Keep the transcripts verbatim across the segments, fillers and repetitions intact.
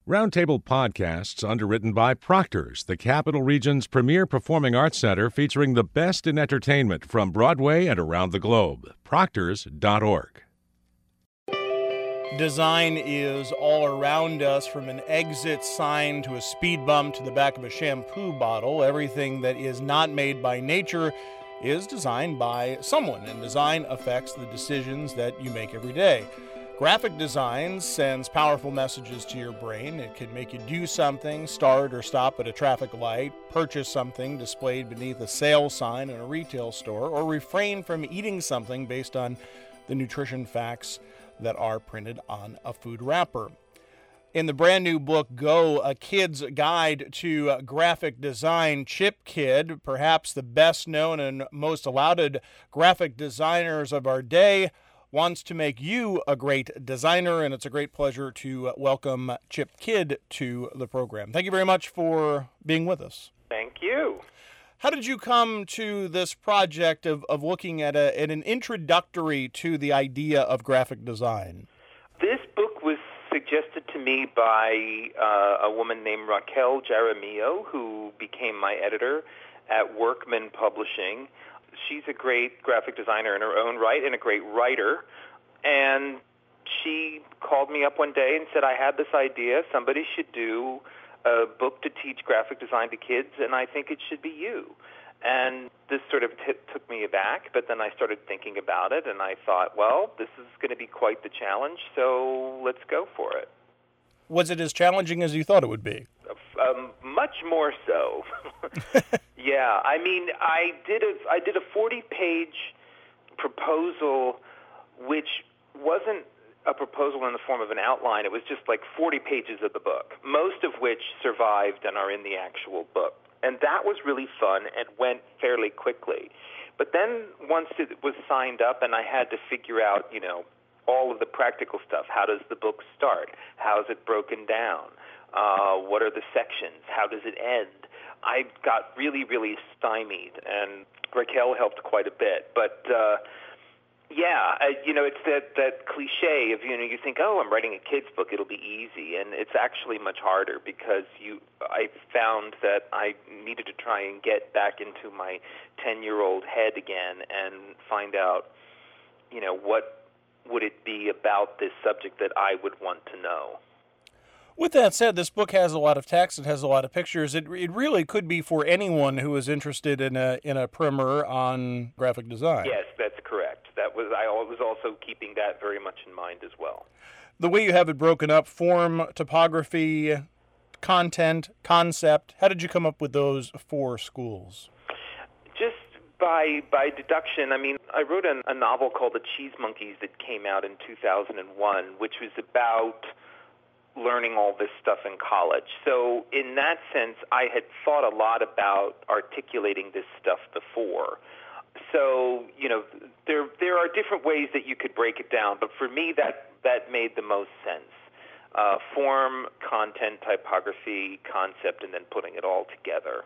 Roundtable Podcasts, underwritten by Proctor's, the Capital Region's premier performing arts center featuring the best in entertainment from Broadway and around the globe. Proctors dot org. Design is all around us, from an exit sign to a speed bump to the back of a shampoo bottle. Everything that is not made by nature is designed by someone, and design affects the decisions that you make every day. Graphic design sends powerful messages to your brain. It can make you do something, start or stop at a traffic light, purchase something displayed beneath a sale sign in a retail store, or refrain from eating something based on the nutrition facts that are printed on a food wrapper. In the brand new book, Go, A Kid's Guide to Graphic Design, Chip Kidd, perhaps the best known and most lauded graphic designers of our day, wants to make you a great designer, and it's a great pleasure to welcome Chip Kidd to the program. Thank you very much for being with us. Thank you. How did you come to this project of, of looking at, a, at an introductory to the idea of graphic design? This book was suggested to me by uh, a woman named Raquel Jaramillo, who became my editor at Workman Publishing. She's a great graphic designer in her own right and a great writer. And she called me up one day and said, I had this idea. Somebody should do a book to teach graphic design to kids, and I think it should be you. And this sort of t- took me aback, but then I started thinking about it, and I thought, well, this is going to be quite the challenge, so let's go for it. Was it as challenging as you thought it would be? Um, much more so. Yeah, I mean, I did a I did a forty-page proposal, which wasn't a proposal in the form of an outline. It was just like forty pages of the book, most of which survived and are in the actual book. And that was really fun and went fairly quickly. But then once it was signed up and I had to figure out, you know, all of the practical stuff. How does the book start? How is it broken down? Uh, what are the sections? How does it end? I got really, really stymied, and Raquel helped quite a bit. But, uh, yeah, uh, you know, it's that, that cliche of, you know, you think, oh, I'm writing a kid's book, it'll be easy. And it's actually much harder because you. I found that I needed to try and get back into my ten-year-old head again and find out, you know, what would it be about this subject that I would want to know. With that said, this book has a lot of text, it has a lot of pictures. It it really could be for anyone who is interested in a in a primer on graphic design. Yes, that's correct. That was I was also keeping that very much in mind as well. The way you have it broken up, form, topography, content, concept, how did you come up with those four schools? Just by by deduction. I mean, I wrote a, a novel called The Cheese Monkeys that came out in two thousand one, which was about learning all this stuff in college. So in that sense, I had thought a lot about articulating this stuff before. So, you know, there there are different ways that you could break it down, but for me, that, that made the most sense. Uh, form, content, typography, concept, and then putting it all together.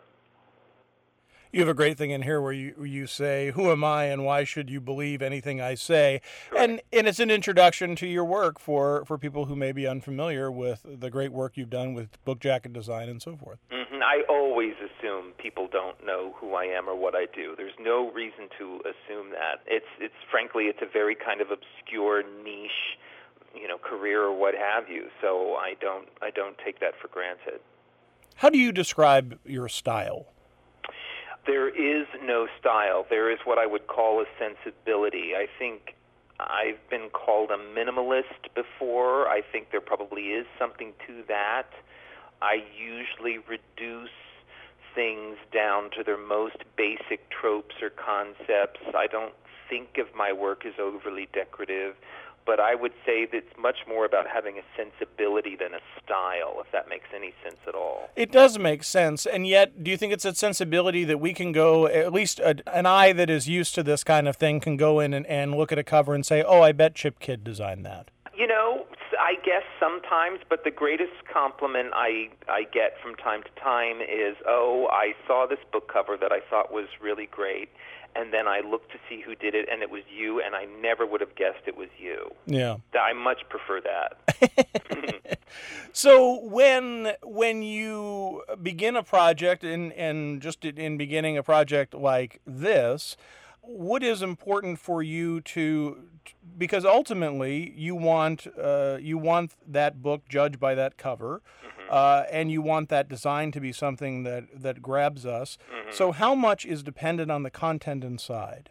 You have a great thing in here where you you say, who am I and why should you believe anything I say? And and it's an introduction to your work for, for people who may be unfamiliar with the great work you've done with book jacket design and so forth. Mm-hmm. I always assume people don't know who I am or what I do. There's no reason to assume that. It's it's frankly, it's a very kind of obscure niche, you know, career or what have you. So I don't I don't take that for granted. How do you describe your style? There is no style. There is what I would call a sensibility. I think I've been called a minimalist before. I think there probably is something to that. I usually reduce things down to their most basic tropes or concepts. I don't think of my work as overly decorative, but I would say that it's much more about having a sensibility than a style, if that makes any sense at all. It does make sense, and yet, do you think it's a sensibility that we can go, at least a, an eye that is used to this kind of thing can go in and, and look at a cover and say, oh, I bet Chip Kidd designed that? You know, I guess sometimes, but the greatest compliment I, I get from time to time is, oh, I saw this book cover that I thought was really great, and then I looked to see who did it, and it was you, and I never would have guessed it was you. Yeah. I much prefer that. So when when you begin a project, and, and just in beginning a project like this, what is important for you to, because ultimately you want uh, you want that book judged by that cover, mm-hmm. uh, and you want that design to be something that, that grabs us. Mm-hmm. So how much is dependent on the content inside?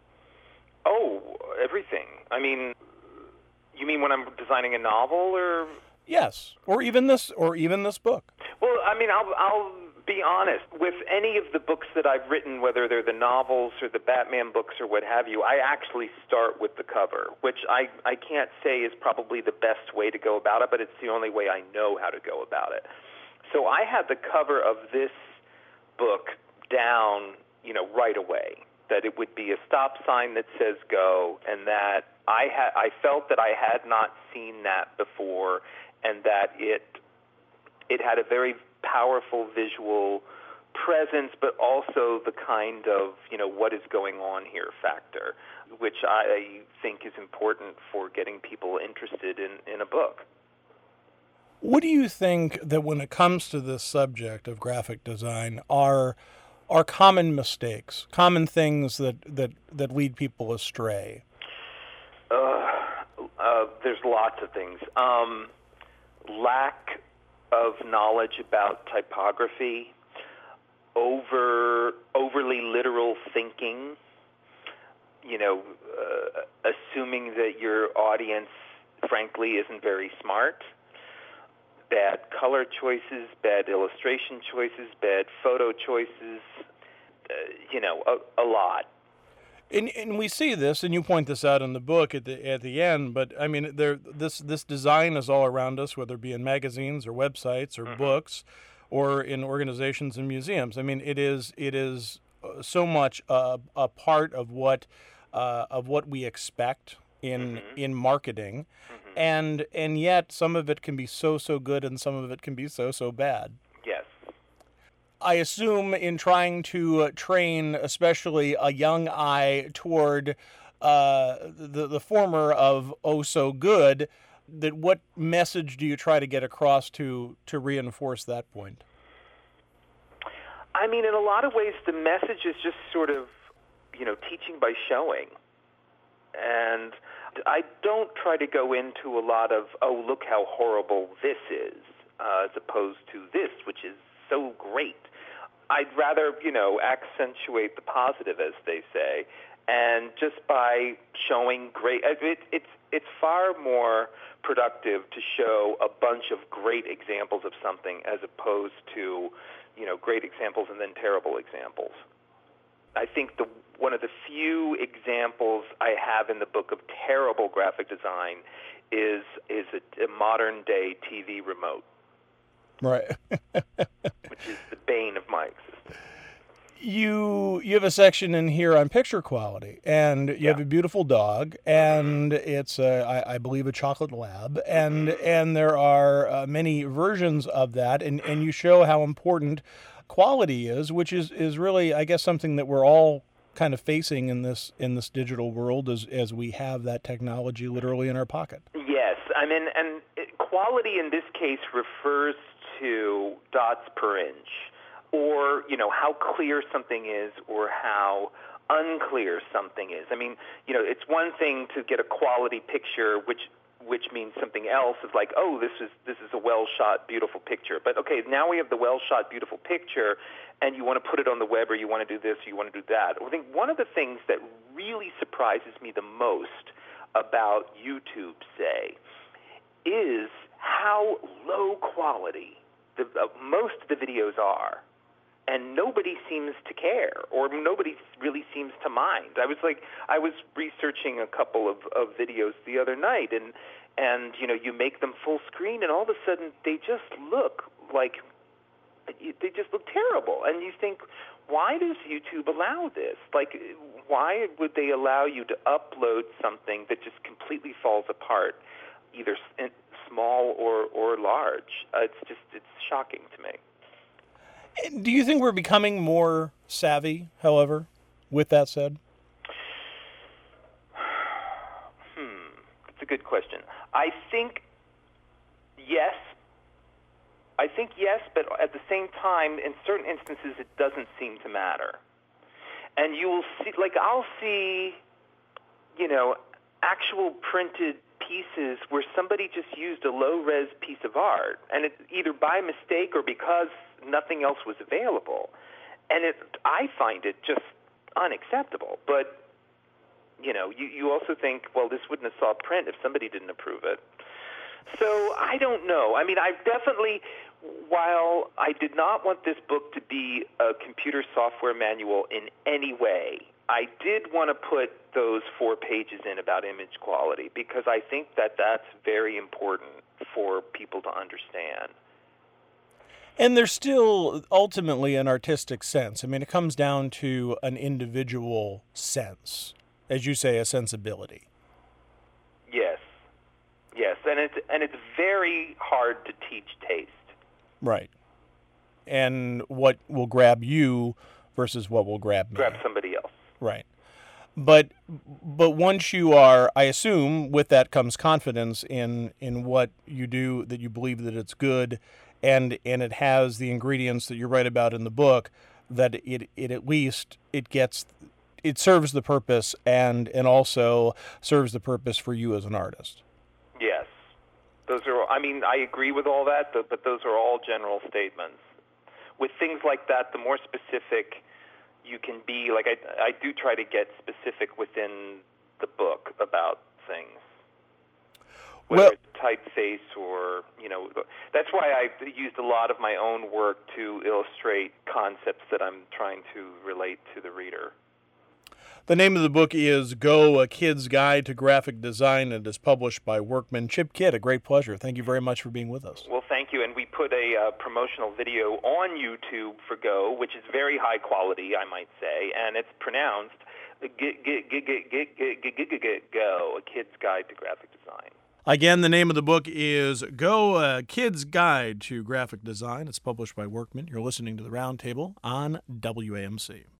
Oh, everything. I mean, you mean when I'm designing a novel, or? Yes, or even this, or even this book. Well, I mean, I'll I'll be honest. With any of the books that I've written, whether they're the novels or the Batman books or what have you, I actually start with the cover, which I I can't say is probably the best way to go about it, but it's the only way I know how to go about it. So I had the cover of this book down, you know, right away, that it would be a stop sign that says go, and that I had I felt that I had not seen that before, and that it it had a very powerful visual presence, but also the kind of, you know, what is going on here factor, which I think is important for getting people interested in, in a book. What do you think that when it comes to this subject of graphic design are are common mistakes, common things that, that, that lead people astray? Uh, uh, there's lots of things. Um, lack of knowledge about typography, over overly literal thinking, you know, uh, assuming that your audience, frankly, isn't very smart, bad color choices, bad illustration choices, bad photo choices, uh, you know, a, a lot. And, and we see this, and you point this out in the book at the at the end. But I mean, there this this design is all around us, whether it be in magazines or websites or mm-hmm. books, or in organizations and museums. I mean, it is it is so much a, a part of what uh, of what we expect in mm-hmm. in marketing, mm-hmm. and and yet some of it can be so so good, and some of it can be so so bad. Yes. I assume in trying to uh, train, especially a young eye toward uh, the the former of oh so good, that what message do you try to get across to to reinforce that point? I mean, in a lot of ways, the message is just sort of, you know, teaching by showing. And I don't try to go into a lot of, oh, look how horrible this is, uh, as opposed to this, which is so great. I'd rather, you know, accentuate the positive, as they say, and just by showing great, it, it's it's far more productive to show a bunch of great examples of something as opposed to, you know, great examples and then terrible examples. I think the one of the few examples I have in the book of terrible graphic design is is a, a modern day T V remote. Right. Which is the bane of my existence. You you have a section in here on picture quality, and you yeah. have a beautiful dog, and it's a, I, I believe a chocolate lab, and and there are uh, many versions of that, and, and you show how important quality is, which is, is really, I guess, something that we're all kind of facing in this in this digital world as as we have that technology literally in our pocket. Yes, I mean, and quality in this case refers to dots per inch, or, you know, how clear something is or how unclear something is. I mean, you know, it's one thing to get a quality picture, which which means something else. Is like, oh, this is this is a well-shot, beautiful picture. But, okay, now we have the well-shot, beautiful picture, and you want to put it on the web, or you want to do this, or you want to do that. I think one of the things that really surprises me the most about YouTube, say, is how low quality the, uh, most of the videos are. And nobody seems to care, or nobody really seems to mind. I was like, I was researching a couple of, of videos the other night, and and you know, you make them full screen, and all of a sudden they just look like they just look terrible. And you think, why does YouTube allow this? Like, why would they allow you to upload something that just completely falls apart, either small or, or large. Uh, it's just, it's shocking to me. Do you think we're becoming more savvy, however, with that said? Hmm, that's a good question. I think yes. I think yes, but at the same time, in certain instances, it doesn't seem to matter. And you will see, like, I'll see, you know, actual printed pieces where somebody just used a low-res piece of art, and it either by mistake or because nothing else was available. And it, I find it just unacceptable. But, you know, you, you also think, well, this wouldn't have saw print if somebody didn't approve it. So I don't know. I mean, I definitely, while I did not want this book to be a computer software manual in any way, I did want to put those four pages in about image quality because I think that that's very important for people to understand. And there's still ultimately an artistic sense. I mean, it comes down to an individual sense, as you say, a sensibility. Yes. Yes, and it's and it's very hard to teach taste. Right. And what will grab you versus what will grab me. Grab somebody else. Right. But but once you are, I assume, with that comes confidence in in what you do, that you believe that it's good, and and it has the ingredients that you write about in the book, that it it at least it gets it serves the purpose and and also serves the purpose for you as an artist. Yes. Those are, I mean, I agree with all that, but, but those are all general statements. With things like that, the more specific you can be, like I, I do try to get specific within the book about things. Whether Well, it's typeface or, you know, that's why I used a lot of my own work to illustrate concepts that I'm trying to relate to the reader. the name of the book is Go, A Kid's Guide to Graphic Design, and is published by Workman. Chip Kidd, a great pleasure. Thank you very much for being with us. Well, thank you. And we put a uh, promotional video on YouTube for Go, which is very high quality, I might say, and it's pronounced Go, A Kid's Guide to Graphic Design. Again, the name of the book is Go, A Kid's Guide to Graphic Design. It's published by Workman. You're listening to The Roundtable on W A M C.